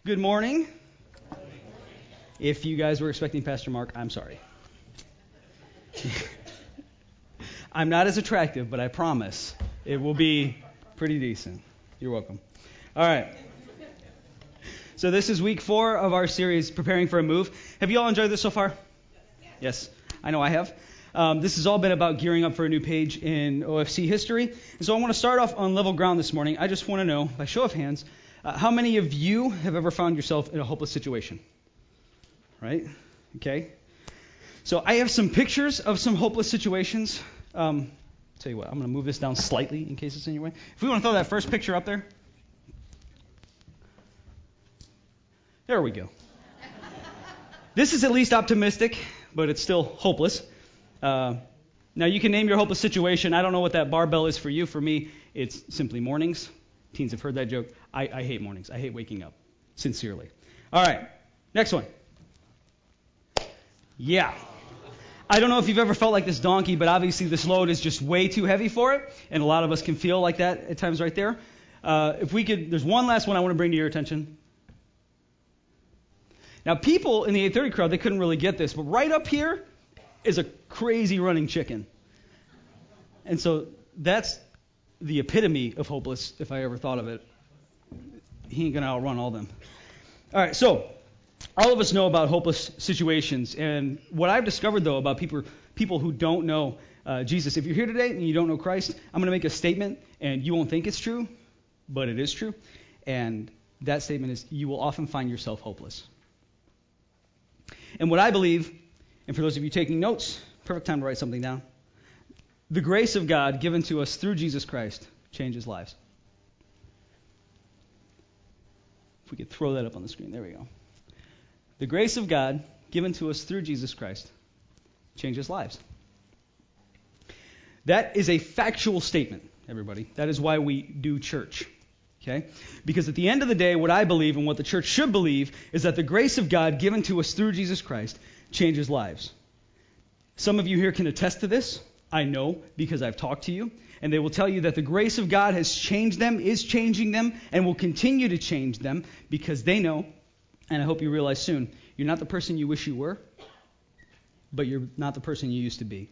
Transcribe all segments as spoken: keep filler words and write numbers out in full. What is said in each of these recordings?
Good morning. If you guys were expecting Pastor Mark, I'm sorry. I'm not as attractive, but I promise it will be pretty decent. You're welcome. All right. So this is week four of our series, Preparing for a Move. Have you all enjoyed this so far? Yes. I know I have. Um, this has all been about gearing up for a new page in O F C history. And so I want to start off on level ground this morning. I just want to know, by show of hands, uh, how many of you have ever found yourself in a hopeless situation? Right? Okay. So I have some pictures of some hopeless situations. Um, tell you what, I'm going to move this down slightly in case it's in your way. If we want to throw that first picture up there. There we go. This is at least optimistic, but it's still hopeless. Uh, now, you can name your hopeless situation. I don't know what that barbell is for you. For me, it's simply mornings. Teens have heard that joke. I, I hate mornings. I hate waking up. Sincerely. All right. Next one. Yeah. I don't know if you've ever felt like this donkey, but obviously this load is just way too heavy for it, and a lot of us can feel like that at times right there. Uh, if we could, there's one last one I want to bring to your attention. Now, people in the eight thirty crowd, they couldn't really get this, but right up here is a crazy running chicken. And so that's the epitome of hopeless, if I ever thought of it. He ain't going to outrun all them. All right, so all of us know about hopeless situations. And what I've discovered, though, about people people who don't know uh, Jesus, if you're here today and you don't know Christ, I'm going to make a statement, and you won't think it's true, but it is true. And that statement is you will often find yourself hopeless. And what I believe, and for those of you taking notes, perfect time to write something down, the grace of God given to us through Jesus Christ changes lives. If we could throw that up on the screen. There we go. The grace of God given to us through Jesus Christ changes lives. That is a factual statement, everybody. That is why we do church. Okay? Because at the end of the day, what I believe and what the church should believe is that the grace of God given to us through Jesus Christ changes lives. Some of you here can attest to this. I know because I've talked to you. And they will tell you that the grace of God has changed them, is changing them, and will continue to change them because they know, and I hope you realize soon, you're not the person you wish you were, but you're not the person you used to be.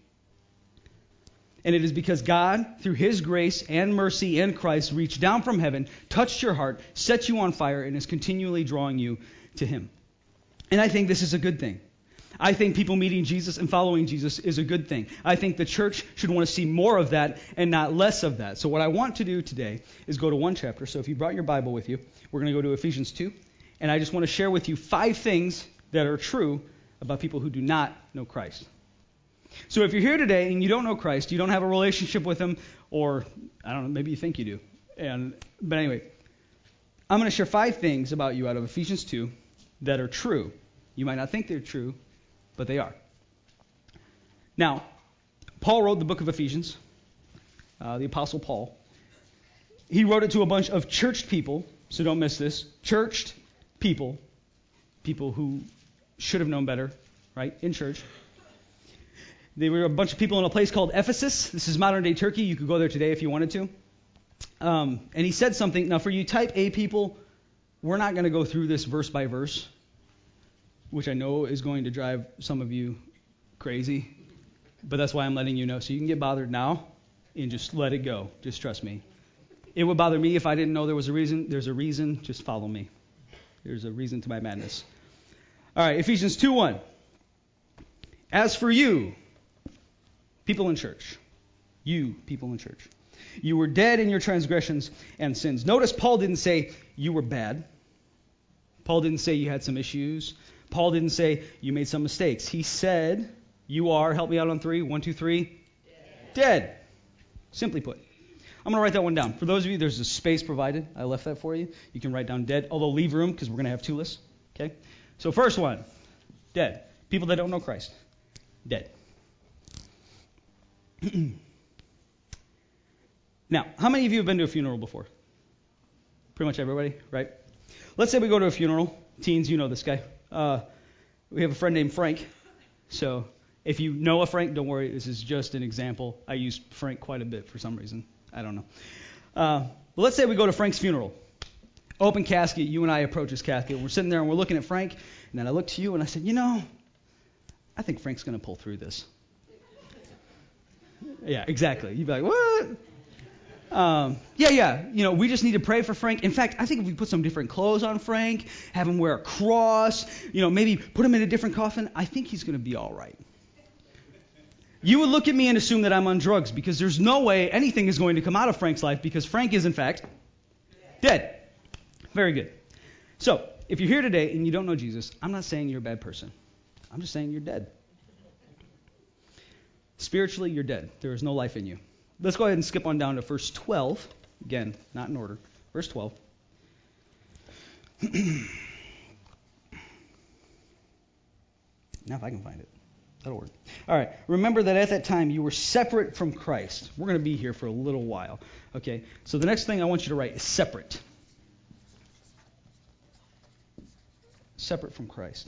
And it is because God, through His grace and mercy in Christ, reached down from heaven, touched your heart, set you on fire, and is continually drawing you to Him. And I think this is a good thing. I think people meeting Jesus and following Jesus is a good thing. I think the church should want to see more of that and not less of that. So what I want to do today is go to one chapter. So if you brought your Bible with you, we're going to go to Ephesians two. And I just want to share with you five things that are true about people who do not know Christ. So if you're here today and you don't know Christ, you don't have a relationship with Him, or I don't know, maybe you think you do. And but anyway, I'm going to share five things about you out of Ephesians two that are true. You might not think they're true, but they are. Now, Paul wrote the book of Ephesians, uh, the Apostle Paul. He wrote it to a bunch of churched people, so don't miss this. Churched people, people who should have known better, right, in church. They were a bunch of people in a place called Ephesus. This is modern-day Turkey. You could go there today if you wanted to. Um, and he said something. Now, for you type A people, we're not going to go through this verse by verse, which I know is going to drive some of you crazy. But that's why I'm letting you know. So you can get bothered now and just let it go. Just trust me. It would bother me if I didn't know there was a reason. There's a reason. Just follow me. There's a reason to my madness. All right, Ephesians two one. As for you, people in church, you people in church, you were dead in your transgressions and sins. Notice Paul didn't say you were bad. Paul didn't say you had some issues. Paul didn't say you made some mistakes. He said you are, help me out on three, one, two, three, dead. dead. Simply put. I'm going to write that one down. For those of you, there's a space provided. I left that for you. You can write down dead, although leave room because we're going to have two lists. Okay? So first one, dead. People that don't know Christ, dead. Now, how many of you have been to a funeral before? Pretty much everybody, right? Let's say we go to a funeral. Teens, you know this guy. Uh, we have a friend named Frank. So if you know a Frank, don't worry. This is just an example. I use Frank quite a bit for some reason. I don't know. Uh, but let's say we go to Frank's funeral. Open casket, you and I approach this casket. We're sitting there and we're looking at Frank, and then I looked to you and I said, you know, I think Frank's going to pull through this. Yeah, exactly. You'd be like, what? Um, yeah, yeah. You know, we just need to pray for Frank. In fact, I think if we put some different clothes on Frank, have him wear a cross, you know, maybe put him in a different coffin, I think he's going to be all right. You would look at me and assume that I'm on drugs because there's no way anything is going to come out of Frank's life because Frank is, in fact, dead. Very good. So, if you're here today and you don't know Jesus, I'm not saying you're a bad person. I'm just saying you're dead. Spiritually, you're dead. There is no life in you. Let's go ahead and skip on down to verse twelve. Again, not in order. Verse twelve. Now if I can find it. That'll work. All right. Remember that at that time you were separate from Christ. We're going to be here for a little while. Okay. So the next thing I want you to write is separate. Separate from Christ.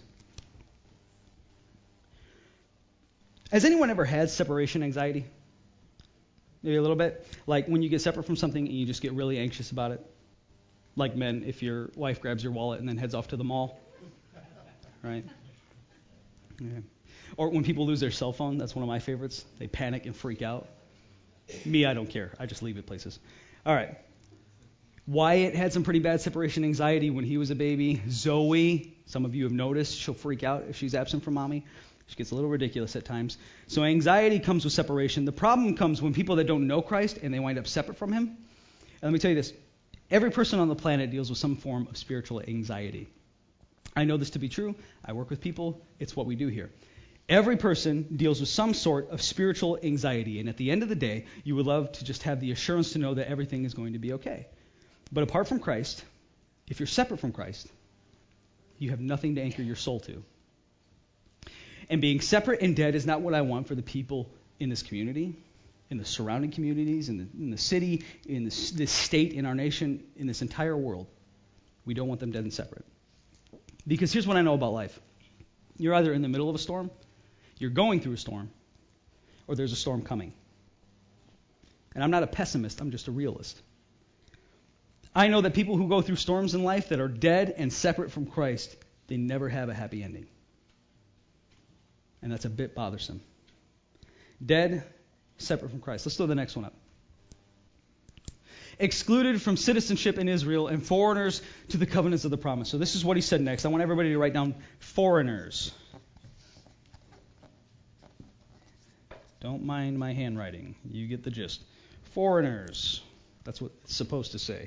Has anyone ever had separation anxiety? Maybe a little bit? Like when you get separate from something and you just get really anxious about it? Like men, if your wife grabs your wallet and then heads off to the mall. Right? Yeah. Or when people lose their cell phone, that's one of my favorites. They panic and freak out. Me, I don't care. I just leave it places. All right. Wyatt had some pretty bad separation anxiety when he was a baby. Zoe, some of you have noticed, she'll freak out if she's absent from mommy. She gets a little ridiculous at times. So anxiety comes with separation. The problem comes when people that don't know Christ and they wind up separate from him. And let me tell you this. Every person on the planet deals with some form of spiritual anxiety. I know this to be true. I work with people. It's what we do here. Every person deals with some sort of spiritual anxiety. And at the end of the day, you would love to just have the assurance to know that everything is going to be okay. But apart from Christ, if you're separate from Christ, you have nothing to anchor your soul to. And being separate and dead is not what I want for the people in this community, in the surrounding communities, in the, in the city, in this, this state, in our nation, in this entire world. We don't want them dead and separate. Because here's what I know about life. You're either in the middle of a storm, you're going through a storm, or there's a storm coming. And I'm not a pessimist, I'm just a realist. I know that people who go through storms in life that are dead and separate from Christ, they never have a happy ending. And that's a bit bothersome. Dead, separate from Christ. Let's throw the next one up. Excluded from citizenship in Israel and foreigners to the covenants of the promise. So this is what he said next. I want everybody to write down foreigners. Don't mind my handwriting. You get the gist. Foreigners. That's what it's supposed to say.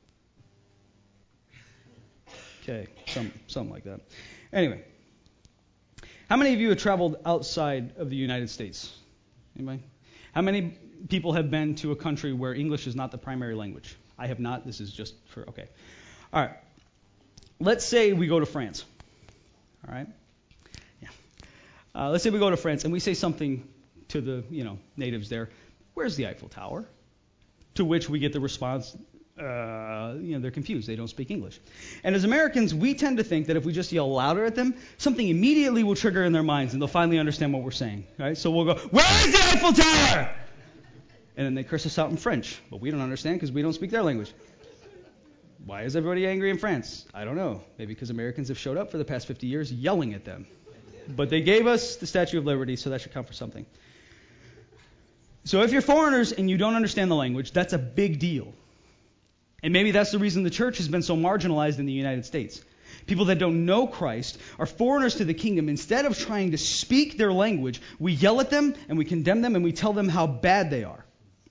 Okay, some, something like that. Anyway. How many of you have traveled outside of the United States? Anybody? How many people have been to a country where English is not the primary language? I have not. This is just for, okay. All right. Let's say we go to France. All right? Yeah. Uh, let's say we go to France and we say something to the, you know, natives there. Where's the Eiffel Tower? To which we get the response, Uh, you know, they're confused. They don't speak English. And as Americans, we tend to think that if we just yell louder at them, something immediately will trigger in their minds and they'll finally understand what we're saying. Right? So we'll go, where is the Eiffel Tower? And then they curse us out in French. But we don't understand because we don't speak their language. Why is everybody angry in France? I don't know. Maybe because Americans have showed up for the past fifty years yelling at them. But they gave us the Statue of Liberty, so that should count for something. So if you're foreigners and you don't understand the language, that's a big deal. And maybe that's the reason the church has been so marginalized in the United States. People that don't know Christ are foreigners to the kingdom. Instead of trying to speak their language, we yell at them and we condemn them and we tell them how bad they are.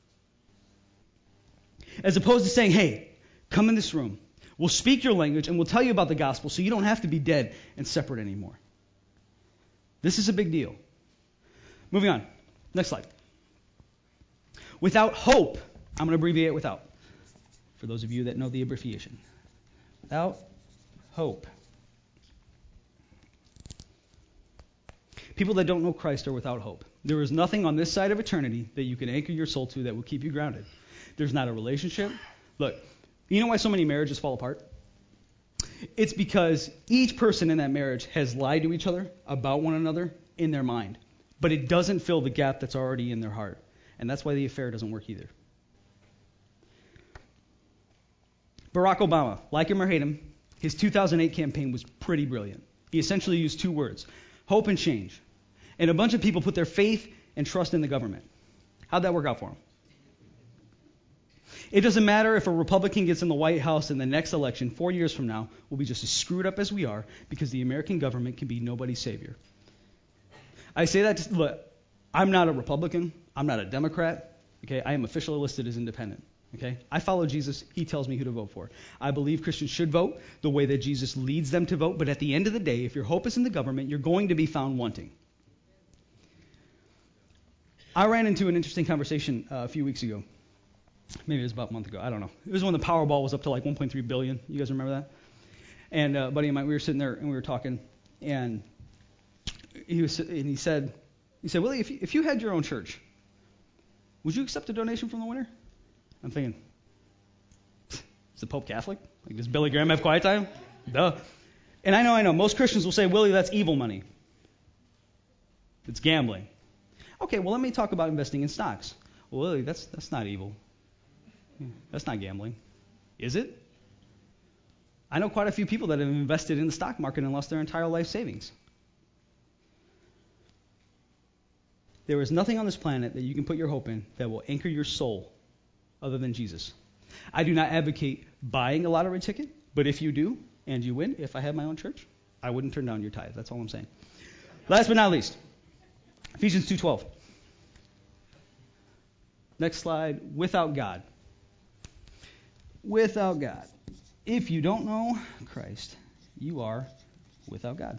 As opposed to saying, hey, come in this room. We'll speak your language and we'll tell you about the gospel so you don't have to be dead and separate anymore. This is a big deal. Moving on. Next slide. Without hope. I'm going to abbreviate it without. For those of you that know the abbreviation. Without hope. People that don't know Christ are without hope. There is nothing on this side of eternity that you can anchor your soul to that will keep you grounded. There's not a relationship. Look, you know why so many marriages fall apart? It's because each person in that marriage has lied to each other about one another in their mind. But it doesn't fill the gap that's already in their heart. And that's why the affair doesn't work either. Barack Obama, like him or hate him, his two thousand eight campaign was pretty brilliant. He essentially used two words, hope and change. And a bunch of people put their faith and trust in the government. How'd that work out for him? It doesn't matter if a Republican gets in the White House in the next election, four years from now, we'll be just as screwed up as we are because the American government can be nobody's savior. I say that to, look, I'm not a Republican. I'm not a Democrat. Okay, I am officially listed as independent. Okay, I follow Jesus. He tells me who to vote for. I believe Christians should vote the way that Jesus leads them to vote. But at the end of the day, if your hope is in the government, you're going to be found wanting. I ran into an interesting conversation uh, a few weeks ago. Maybe it was about a month ago. I don't know. It was when the Powerball was up to like one point three billion dollars. You guys remember that? And uh, a buddy of mine, we were sitting there and we were talking, and he was, and he said, he said, Willie, if you, if you had your own church, would you accept a donation from the winner? I'm thinking, is the Pope Catholic? Like, does Billy Graham have quiet time? Duh. And I know, I know. Most Christians will say, Willie, that's evil money. It's gambling. Okay, well, let me talk about investing in stocks. Well, Willie, that's that's not evil. That's not gambling. Is it? I know quite a few people that have invested in the stock market and lost their entire life savings. There is nothing on this planet that you can put your hope in that will anchor your soul other than Jesus. I do not advocate buying a lottery ticket, but if you do and you win, if I had my own church, I wouldn't turn down your tithe. That's all I'm saying. Last but not least, Ephesians two twelve. Next slide. Without God. Without God. If you don't know Christ, you are without God.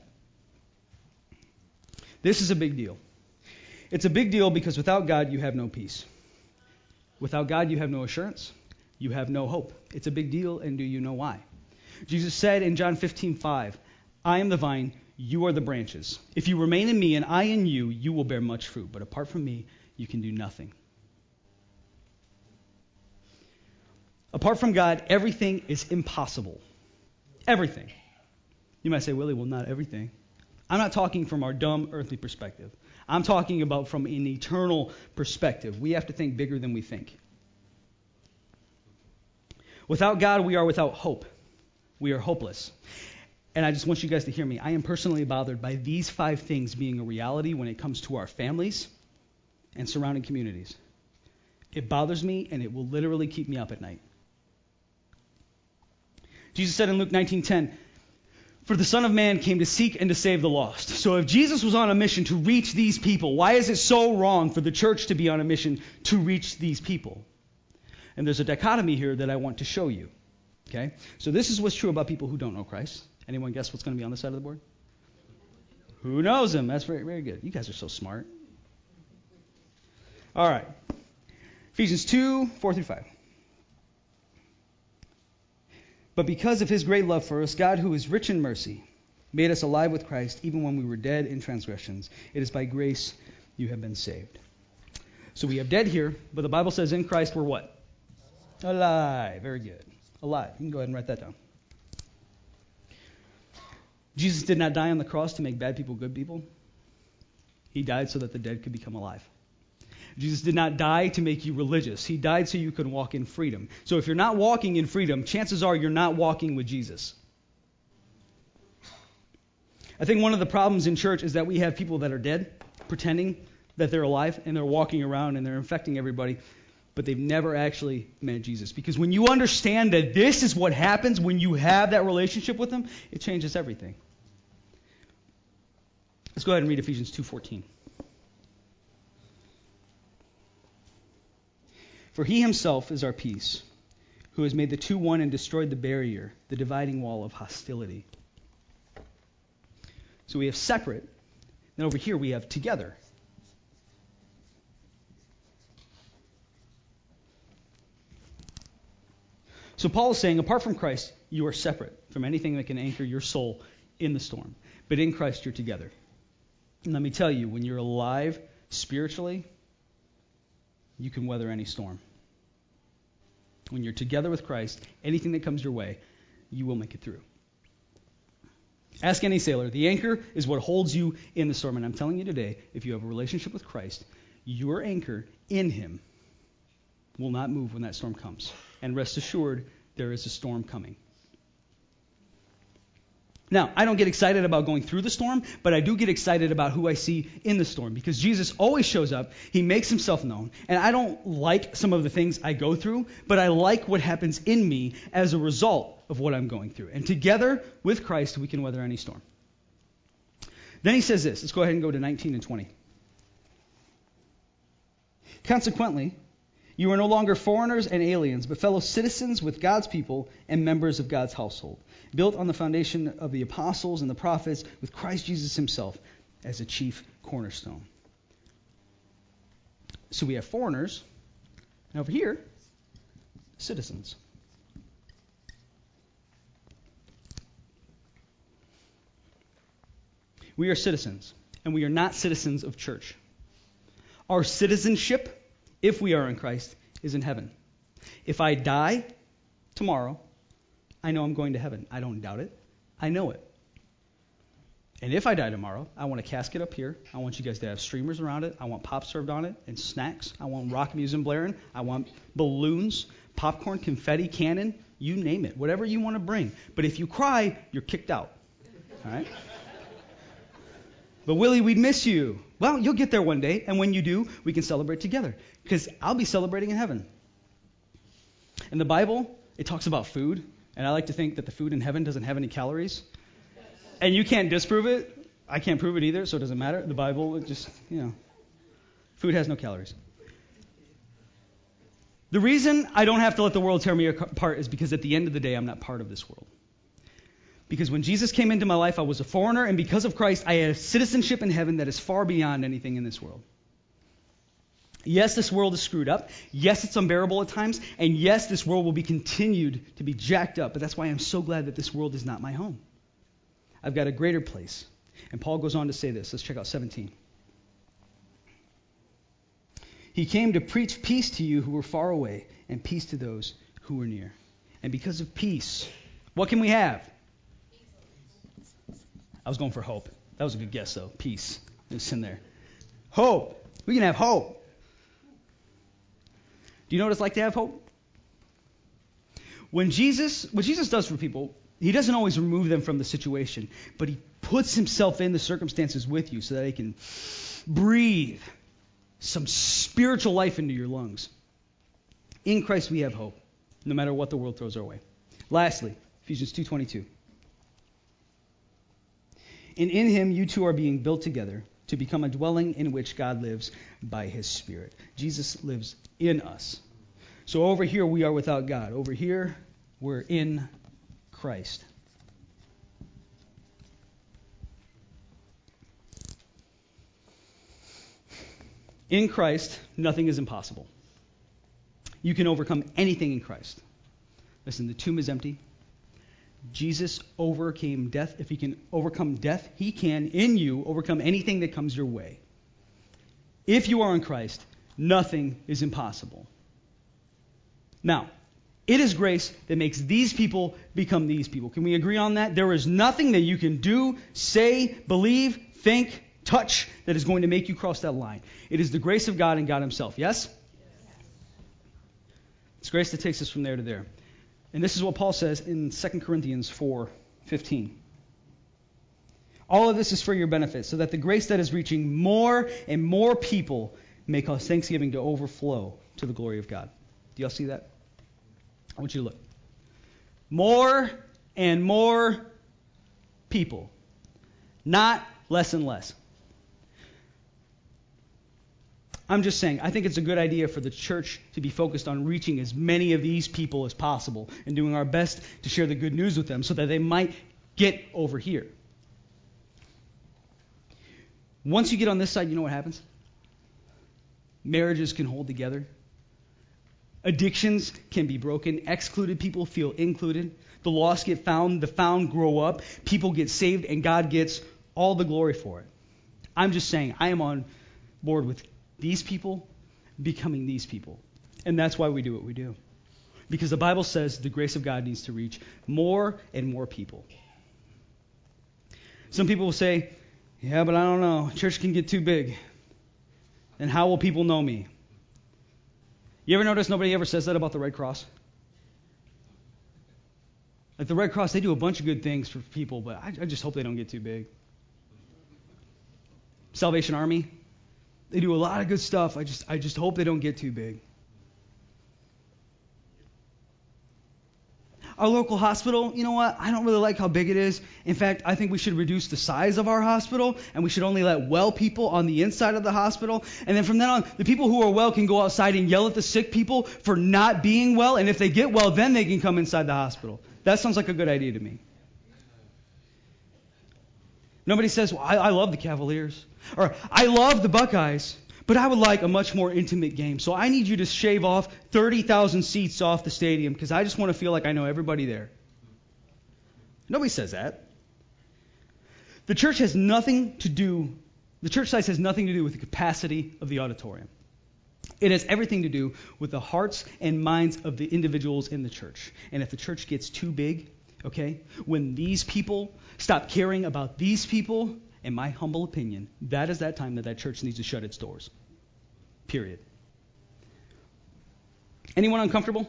This is a big deal. It's a big deal because without God, you have no peace. Without God, you have no assurance. You have no hope. It's a big deal, and do you know why? Jesus said in John fifteen five, I am the vine, you are the branches. If you remain in me and I in you, you will bear much fruit. But apart from me, you can do nothing. Apart from God, everything is impossible. Everything. You might say, Willie, well, not everything. I'm not talking from our dumb earthly perspective. I'm talking about from an eternal perspective. We have to think bigger than we think. Without God, we are without hope. We are hopeless. And I just want you guys to hear me. I am personally bothered by these five things being a reality when it comes to our families and surrounding communities. It bothers me, and it will literally keep me up at night. Jesus said in Luke nineteen ten, for the Son of Man came to seek and to save the lost. So if Jesus was on a mission to reach these people, why is it so wrong for the church to be on a mission to reach these people? And there's a dichotomy here that I want to show you. Okay? So this is what's true about people who don't know Christ. Anyone guess what's going to be on this side of the board? Who knows him? That's very, very good. You guys are so smart. All right. Ephesians two, four through five. But because of his great love for us, God, who is rich in mercy, made us alive with Christ even when we were dead in transgressions. It is by grace you have been saved. So we have dead here, but the Bible says in Christ we're what? Alive. Very good. Alive. You can go ahead and write that down. Jesus did not die on the cross to make bad people good people. He died so that the dead could become alive. Jesus did not die to make you religious. He died so you could walk in freedom. So if you're not walking in freedom, chances are you're not walking with Jesus. I think one of the problems in church is that we have people that are dead, pretending that they're alive, and they're walking around and they're infecting everybody, but they've never actually met Jesus. Because when you understand that this is what happens when you have that relationship with him, it changes everything. Let's go ahead and read Ephesians two fourteen. For he himself is our peace, who has made the two one and destroyed the barrier, the dividing wall of hostility. So we have separate, and over here we have together. So Paul is saying, apart from Christ, you are separate from anything that can anchor your soul in the storm. But in Christ, you're together. And let me tell you, when you're alive spiritually, you can weather any storm. When you're together with Christ, anything that comes your way, you will make it through. Ask any sailor. The anchor is what holds you in the storm. And I'm telling you today, if you have a relationship with Christ, your anchor in him will not move when that storm comes. And rest assured, there is a storm coming. Now, I don't get excited about going through the storm, but I do get excited about who I see in the storm, because Jesus always shows up. He makes himself known. And I don't like some of the things I go through, but I like what happens in me as a result of what I'm going through. And together with Christ, we can weather any storm. Then he says this. Let's go ahead and go to nineteen and twenty. Consequently, you are no longer foreigners and aliens, but fellow citizens with God's people and members of God's household, built on the foundation of the apostles and the prophets, with Christ Jesus himself as a chief cornerstone. So we have foreigners, and over here, citizens. We are citizens, and we are not citizens of church. Our citizenship, if we are in Christ, is in heaven. If I die tomorrow, I know I'm going to heaven. I don't doubt it. I know it. And if I die tomorrow, I want a casket up here. I want you guys to have streamers around it. I want pop served on it and snacks. I want rock music blaring. I want balloons, popcorn, confetti, cannon, you name it. Whatever you want to bring. But if you cry, you're kicked out. All right? But Willie, we'd miss you. Well, you'll get there one day, and when you do, we can celebrate together, because I'll be celebrating in heaven. In the Bible, it talks about food, and I like to think that the food in heaven doesn't have any calories. And you can't disprove it. I can't prove it either, so it doesn't matter. The Bible, it just, you know, food has no calories. The reason I don't have to let the world tear me apart is because at the end of the day, I'm not part of this world. Because when Jesus came into my life, I was a foreigner, and because of Christ, I had a citizenship in heaven that is far beyond anything in this world. Yes, this world is screwed up. Yes, it's unbearable at times. And yes, this world will be continued to be jacked up. But that's why I'm so glad that this world is not my home. I've got a greater place. And Paul goes on to say this. Let's check out seventeen. He came to preach peace to you who were far away, and peace to those who were near. And because of peace, what can we have? I was going for hope. That was a good guess, though. Peace. It's in there. Hope. We can have hope. Do you know what it's like to have hope? When Jesus, what Jesus does for people, he doesn't always remove them from the situation, but he puts himself in the circumstances with you so that he can breathe some spiritual life into your lungs. In Christ we have hope, no matter what the world throws our way. Lastly, Ephesians two twenty-two. And in him you two are being built together to become a dwelling in which God lives by his Spirit. Jesus lives in us. So over here we are without God. Over here we're in Christ. In Christ, nothing is impossible. You can overcome anything in Christ. Listen, the tomb is empty. Jesus overcame death. If he can overcome death, he can, in you, overcome anything that comes your way. If you are in Christ, nothing is impossible. Now, it is grace that makes these people become these people. Can we agree on that? There is nothing that you can do, say, believe, think, touch that is going to make you cross that line. It is the grace of God and God himself. Yes? It's grace that takes us from there to there. And this is what Paul says in Second Corinthians four fifteen. All of this is for your benefit, so that the grace that is reaching more and more people may cause thanksgiving to overflow to the glory of God. Do y'all see that? I want you to look. More and more people. Not less and less. I'm just saying, I think it's a good idea for the church to be focused on reaching as many of these people as possible and doing our best to share the good news with them so that they might get over here. Once you get on this side, you know what happens? Marriages can hold together. Addictions can be broken. Excluded people feel included. The lost get found. The found grow up. People get saved, and God gets all the glory for it. I'm just saying, I am on board with these people becoming these people. And that's why we do what we do. Because the Bible says the grace of God needs to reach more and more people. Some people will say, yeah, but I don't know. Church can get too big. And how will people know me? You ever notice nobody ever says that about the Red Cross? Like the Red Cross, they do a bunch of good things for people, but I, I just hope they don't get too big. Salvation Army, they do a lot of good stuff. I just I just hope they don't get too big. Our local hospital, you know what? I don't really like how big it is. In fact, I think we should reduce the size of our hospital, and we should only let well people on the inside of the hospital. And then from then on, the people who are well can go outside and yell at the sick people for not being well, and if they get well, then they can come inside the hospital. That sounds like a good idea to me. Nobody says, well, I, I love the Cavaliers, or I love the Buckeyes, but I would like a much more intimate game. So I need you to shave off thirty thousand seats off the stadium because I just want to feel like I know everybody there. Nobody says that. The church has nothing to do, the church size has nothing to do with the capacity of the auditorium. It has everything to do with the hearts and minds of the individuals in the church. And if the church gets too big, okay, when these people stop caring about these people, in my humble opinion, that is that time that that church needs to shut its doors. Period. Anyone uncomfortable?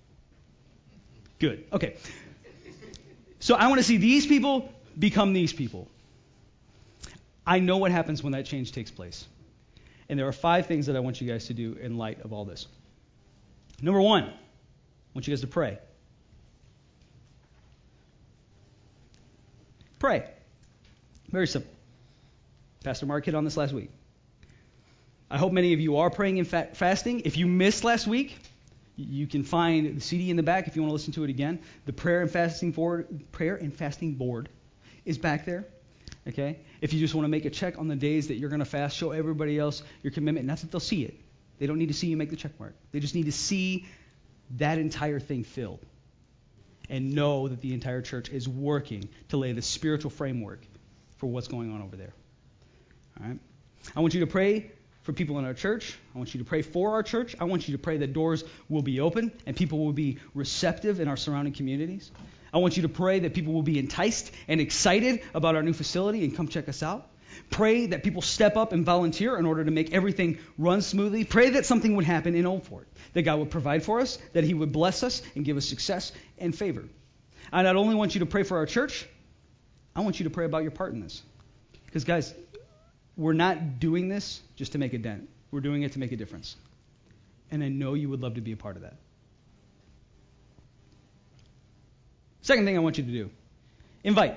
Good. Okay. So I want to see these people become these people. I know what happens when that change takes place. And there are five things that I want you guys to do in light of all this. Number one, I want you guys to pray. Pray. Very simple. Pastor Mark hit on this last week. I hope many of you are praying and fa- fasting. If you missed last week, you can find the C D in the back if you want to listen to it again. The prayer and fasting board, prayer and fasting board is back there. Okay? If you just want to make a check on the days that you're going to fast, show everybody else your commitment. And that's that they'll see it. They don't need to see you make the check mark. They just need to see that entire thing filled and know that the entire church is working to lay the spiritual framework for what's going on over there. All right? I want you to pray for people in our church. I want you to pray for our church. I want you to pray that doors will be open and people will be receptive in our surrounding communities. I want you to pray that people will be enticed and excited about our new facility and come check us out. Pray that people step up and volunteer in order to make everything run smoothly. Pray that something would happen in Old Fort, that God would provide for us, that he would bless us and give us success and favor. I not only want you to pray for our church, I want you to pray about your part in this. Because, guys, we're not doing this just to make a dent. We're doing it to make a difference. And I know you would love to be a part of that. Second thing I want you to do, invite.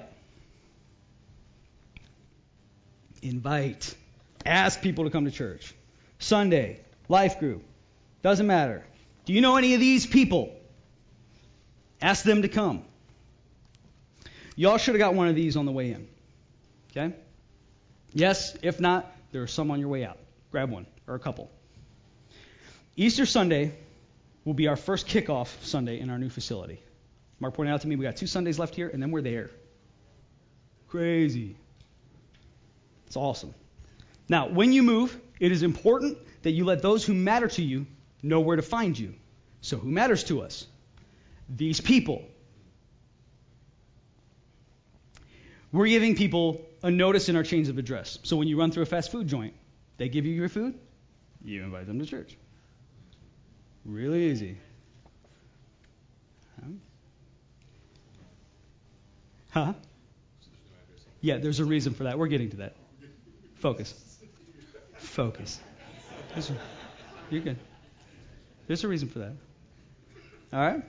Invite. Ask people to come to church. Sunday, life group, doesn't matter. Do you know any of these people? Ask them to come. Y'all should have got one of these on the way in. Okay? Yes, if not, there are some on your way out. Grab one, or a couple. Easter Sunday will be our first kickoff Sunday in our new facility. Mark pointed out to me we got two Sundays left here, and then we're there. Crazy. It's awesome. Now, when you move, it is important that you let those who matter to you know where to find you. So who matters to us? These people. We're giving people a notice in our change of address. So when you run through a fast food joint, they give you your food, you invite them to church. Really easy. Huh? Yeah, there's a reason for that. We're getting to that. Focus. Focus. A, you're good. There's a reason for that. All right?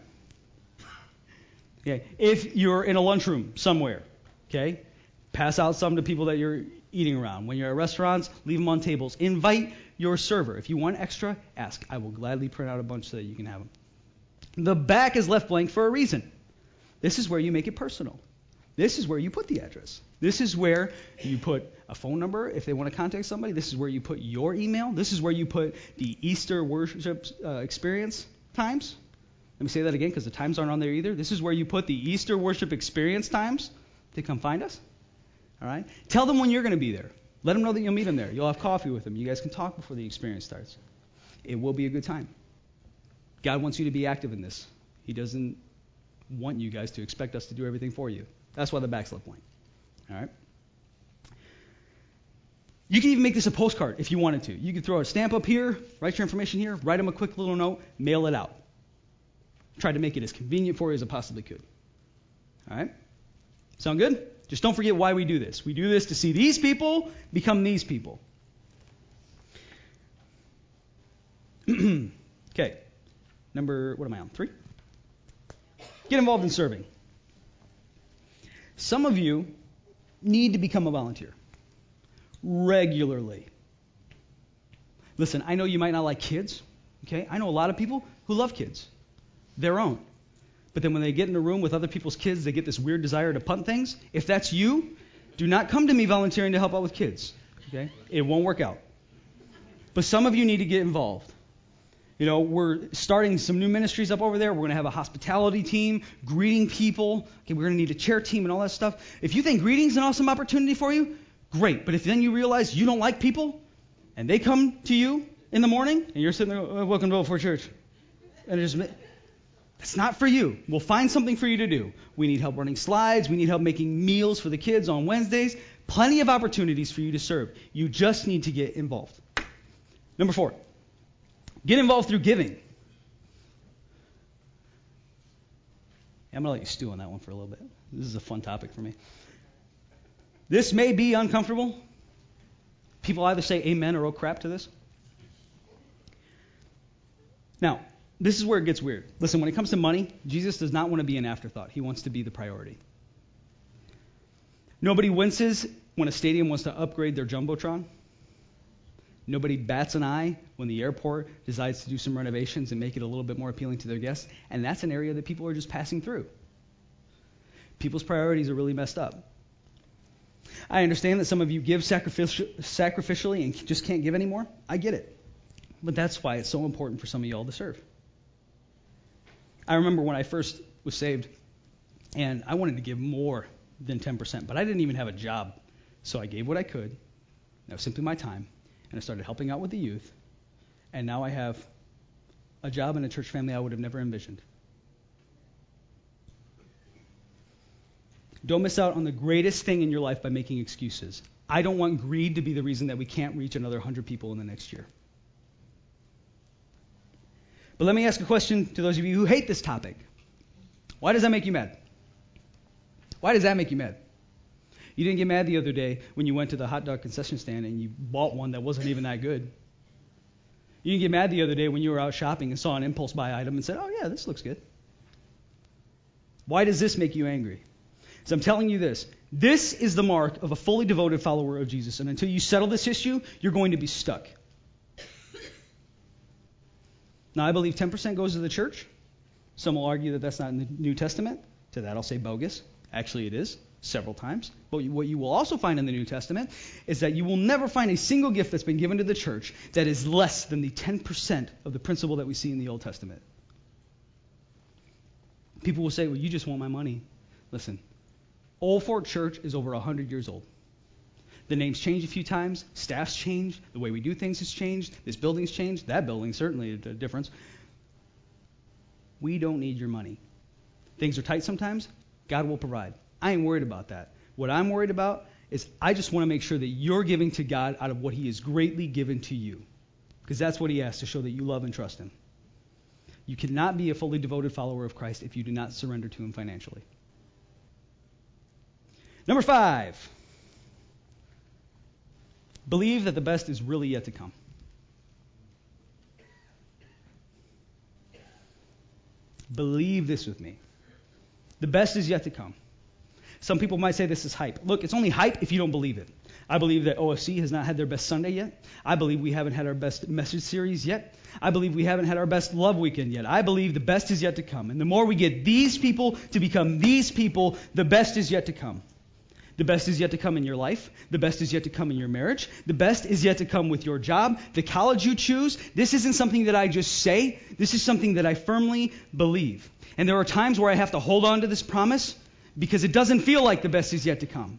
Okay. If you're in a lunchroom somewhere, okay, pass out some to people that you're eating around. When you're at restaurants, leave them on tables. Invite your server. If you want extra, ask. I will gladly print out a bunch so that you can have them. The back is left blank for a reason. This is where you make it personal. This is where you put the address. This is where you put a phone number if they want to contact somebody. This is where you put your email. This is where you put the Easter worship uh, experience times. Let me say that again because the times aren't on there either. This is where you put the Easter worship experience times to come find us. All right? Tell them when you're going to be there. Let them know that you'll meet them there. You'll have coffee with them. You guys can talk before the experience starts. It will be a good time. God wants you to be active in this. He doesn't want you guys to expect us to do everything for you. That's why the back's left blank. All right? You can even make this a postcard if you wanted to. You could throw a stamp up here, write your information here, write them a quick little note, mail it out. Try to make it as convenient for you as it possibly could. All right? Sound good? Just don't forget why we do this. We do this to see these people become these people. Okay. Number, what am I on? Three? Get involved in serving. Some of you need to become a volunteer regularly. Listen, I know you might not like kids. Okay? I know a lot of people who love kids. Their own. But then when they get in a room with other people's kids, they get this weird desire to punt things. If that's you, do not come to me volunteering to help out with kids. Okay? It won't work out. But some of you need to get involved. You know, we're starting some new ministries up over there. We're going to have a hospitality team, greeting people. Okay, we're going to need a chair team and all that stuff. If you think greeting is an awesome opportunity for you, great. But if then you realize you don't like people, and they come to you in the morning, and you're sitting there, oh, welcome to Before Church, and it just... It's not for you. We'll find something for you to do. We need help running slides. We need help making meals for the kids on Wednesdays. Plenty of opportunities for you to serve. You just need to get involved. Number four, get involved through giving. I'm going to let you stew on that one for a little bit. This is a fun topic for me. This may be uncomfortable. People either say amen or oh crap to this. Now, this is where it gets weird. Listen, when it comes to money, Jesus does not want to be an afterthought. He wants to be the priority. Nobody winces when a stadium wants to upgrade their Jumbotron. Nobody bats an eye when the airport decides to do some renovations and make it a little bit more appealing to their guests. And that's an area that people are just passing through. People's priorities are really messed up. I understand that some of you give sacrifici- sacrificially and just can't give anymore. I get it. But that's why it's so important for some of y'all to serve. I remember when I first was saved, and I wanted to give more than ten percent, but I didn't even have a job. So I gave what I could. That was simply my time. And I started helping out with the youth. And now I have a job in a church family I would have never envisioned. Don't miss out on the greatest thing in your life by making excuses. I don't want greed to be the reason that we can't reach another one hundred people in the next year. But let me ask a question to those of you who hate this topic. Why does that make you mad? Why does that make you mad? You didn't get mad the other day when you went to the hot dog concession stand and you bought one that wasn't even that good. You didn't get mad the other day when you were out shopping and saw an impulse buy item and said, oh yeah, this looks good. Why does this make you angry? So I'm telling you this. This is the mark of a fully devoted follower of Jesus. And until you settle this issue, you're going to be stuck. Now, I believe ten percent goes to the church. Some will argue that that's not in the New Testament. To that, I'll say bogus. Actually, it is, several times. But what you will also find in the New Testament is that you will never find a single gift that's been given to the church that is less than the ten percent of the principle that we see in the Old Testament. People will say, well, you just want my money. Listen, Old Fort Church is over one hundred years old. The name's changed a few times. Staff's changed. The way we do things has changed. This building's changed. That building's certainly a difference. We don't need your money. Things are tight sometimes. God will provide. I ain't worried about that. What I'm worried about is I just want to make sure that you're giving to God out of what he has greatly given to you. Because that's what he asks, to show that you love and trust him. You cannot be a fully devoted follower of Christ if you do not surrender to him financially. Number five. Believe that the best is really yet to come. Believe this with me. The best is yet to come. Some people might say this is hype. Look, it's only hype if you don't believe it. I believe that O F C has not had their best Sunday yet. I believe we haven't had our best message series yet. I believe we haven't had our best love weekend yet. I believe the best is yet to come. And the more we get these people to become these people, the best is yet to come. The best is yet to come in your life. The best is yet to come in your marriage. The best is yet to come with your job, the college you choose. This isn't something that I just say. This is something that I firmly believe. And there are times where I have to hold on to this promise because it doesn't feel like the best is yet to come.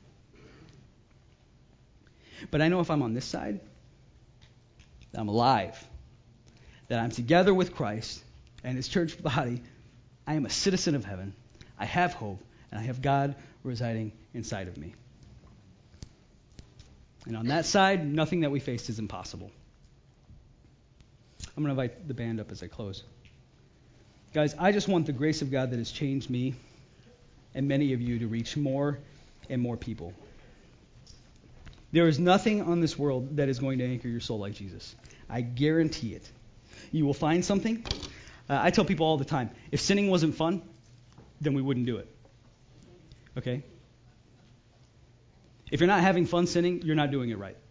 But I know if I'm on this side, that I'm alive, that I'm together with Christ and his church body, I am a citizen of heaven. I have hope, and I have God residing inside of me. And on that side, nothing that we face is impossible. I'm going to invite the band up as I close. Guys, I just want the grace of God that has changed me and many of you to reach more and more people. There is nothing on this world that is going to anchor your soul like Jesus. I guarantee it. You will find something. Uh, I tell people all the time, if sinning wasn't fun, then we wouldn't do it. Okay? If you're not having fun sinning, you're not doing it right.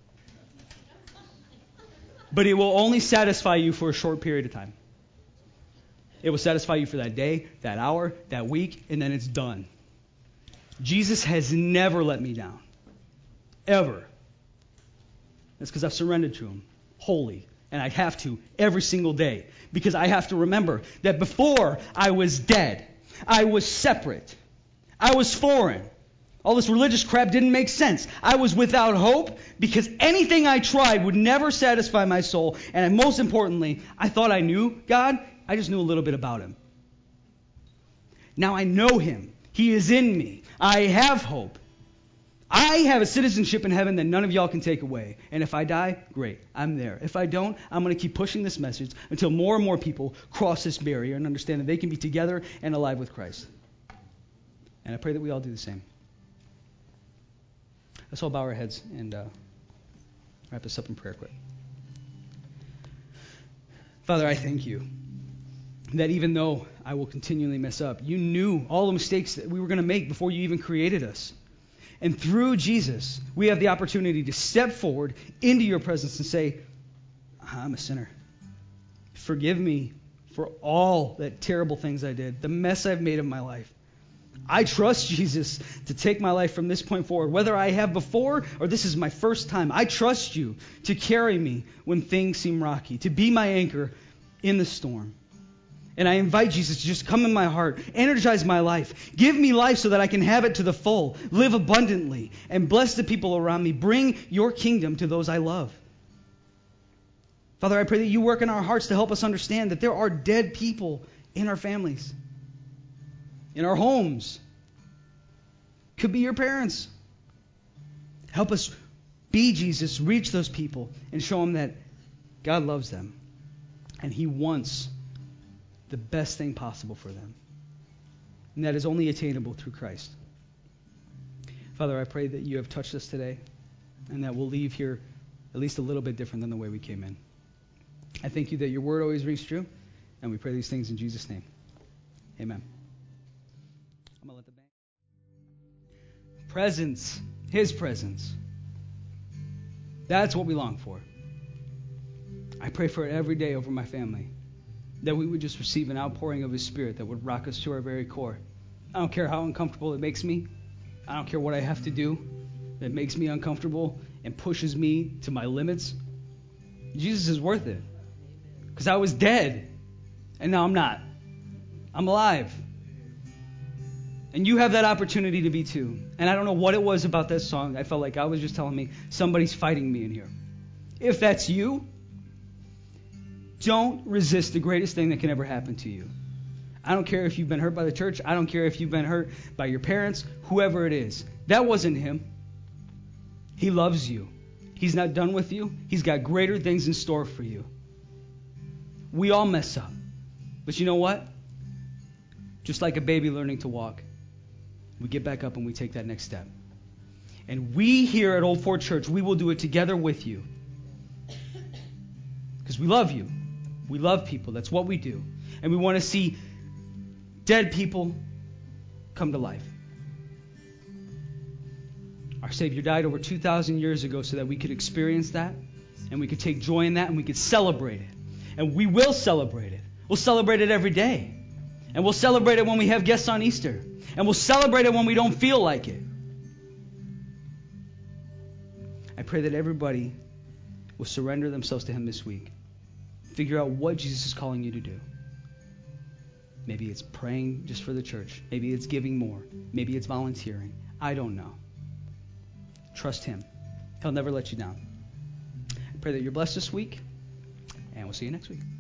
But it will only satisfy you for a short period of time. It will satisfy you for that day, that hour, that week, and then it's done. Jesus has never let me down. Ever. That's because I've surrendered to him wholly. And I have to every single day. Because I have to remember that before I was dead, I was separate. I was foreign. All this religious crap didn't make sense. I was without hope because anything I tried would never satisfy my soul. And most importantly, I thought I knew God. I just knew a little bit about him. Now I know him. He is in me. I have hope. I have a citizenship in heaven that none of y'all can take away. And if I die, great. I'm there. If I don't, I'm going to keep pushing this message until more and more people cross this barrier and understand that they can be together and alive with Christ. And I pray that we all do the same. Let's all bow our heads and uh, wrap this up in prayer quick. Father, I thank you that even though I will continually mess up, you knew all the mistakes that we were going to make before you even created us. And through Jesus, we have the opportunity to step forward into your presence and say, I'm a sinner. Forgive me for all the terrible things I did, the mess I've made of my life. I trust Jesus to take my life from this point forward, whether I have before or this is my first time. I trust you to carry me when things seem rocky, to be my anchor in the storm. And I invite Jesus to just come in my heart, energize my life, give me life so that I can have it to the full, live abundantly, and bless the people around me. Bring your kingdom to those I love. Father, I pray that you work in our hearts to help us understand that there are dead people in our families, in our homes. Could be your parents. Help us be Jesus, reach those people, and show them that God loves them, and he wants the best thing possible for them. And that is only attainable through Christ. Father, I pray that you have touched us today and that we'll leave here at least a little bit different than the way we came in. I thank you that your word always rings true, and we pray these things in Jesus' name. Amen. I'm going to let the band. Presence. His presence. That's what we long for. I pray for it every day over my family. That we would just receive an outpouring of his Spirit that would rock us to our very core. I don't care how uncomfortable it makes me. I don't care what I have to do that makes me uncomfortable and pushes me to my limits. Jesus is worth it. Because I was dead, and now I'm not. I'm alive. And you have that opportunity to be too. And I don't know what it was about that song. I felt like God was just telling me, somebody's fighting me in here. If that's you, don't resist the greatest thing that can ever happen to you. I don't care if you've been hurt by the church. I don't care if you've been hurt by your parents, whoever it is. That wasn't him. He loves you. He's not done with you. He's got greater things in store for you. We all mess up. But you know what? Just like a baby learning to walk, we get back up and we take that next step. And we here at Old Fort Church, we will do it together with you. Because we love you. We love people. That's what we do. And we want to see dead people come to life. Our Savior died over two thousand years ago so that we could experience that, and we could take joy in that, and we could celebrate it. And we will celebrate it. We'll celebrate it every day. And we'll celebrate it when we have guests on Easter. And we'll celebrate it when we don't feel like it. I pray that everybody will surrender themselves to him this week. Figure out what Jesus is calling you to do. Maybe it's praying just for the church. Maybe it's giving more. Maybe it's volunteering. I don't know. Trust him. He'll never let you down. I pray that you're blessed this week, and we'll see you next week.